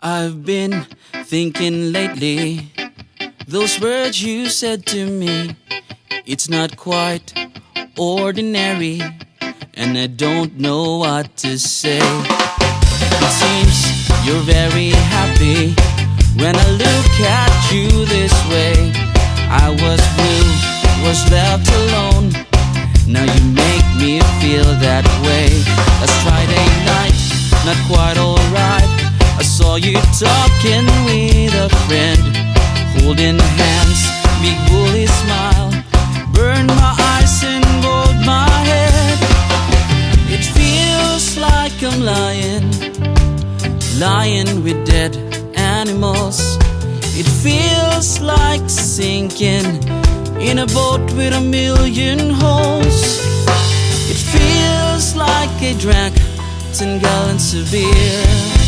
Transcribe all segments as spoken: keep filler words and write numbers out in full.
I've been thinking lately, those words you said to me, it's not quite ordinary, and I don't know what to say. It seems you're very happy when I look at you this way. I was blue, was left alone, now you make me feel that way. Last Friday night, not quite alright, I saw you talking with a friend, holding hands, big bully smile, burned my eyes and bowed my head. It feels like I'm lying, lying with dead animals. It feels like sinking in a boat with a million holes. It feels like I drank ten gallons of beer.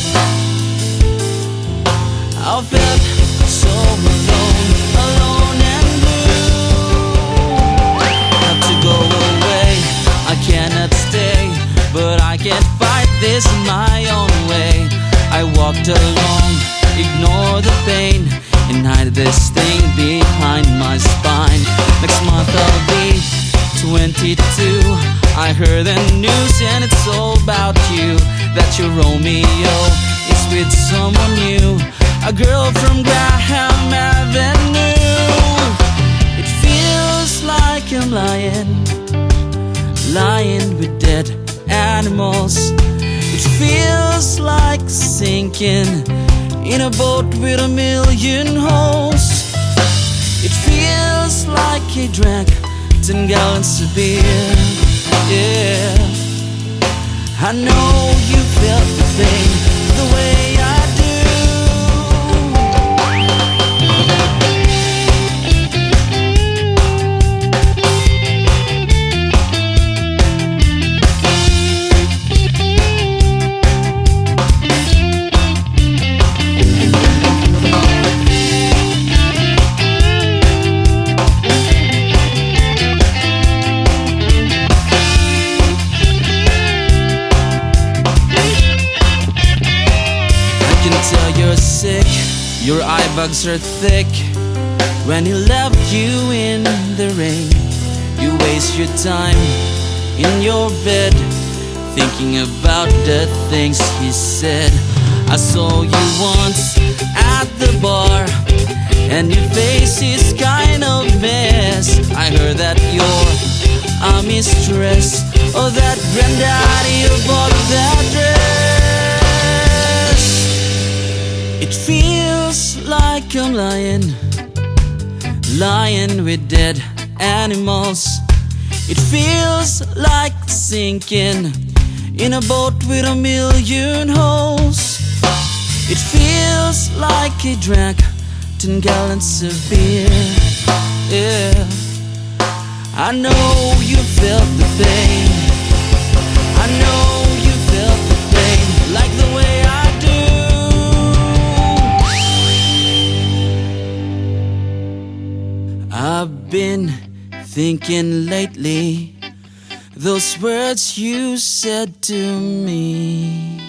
I felt so alone, alone and blue. Have to go away, I cannot stay, but I can't fight this my own way. I walked along, ignore the pain, and hide this thing behind my spine. Next month I'll be twenty-two. I heard the news and it's all about you, that your Romeo is with someone new, a girl from Graham Avenue. It feels like I'm lying, lying with dead animals. It feels like sinking in a boat with a million holes. It feels like I drank ten gallons of beer. Yeah, I know you felt the thing the way I you're sick, your eye bags are thick. When he left you in the rain, you waste your time in your bed, thinking about the things he said. I saw you once at the bar, and your face is kind of mess. I heard that you're a mistress, or that granddaddy bought that dress. It feels like I'm lying, lying with dead animals. It feels like sinking in a boat with a million holes. It feels like I drank ten gallons of beer. Yeah, I know you felt the pain, I know you felt the pain, like the way I do. I've been thinking lately, those words you said to me.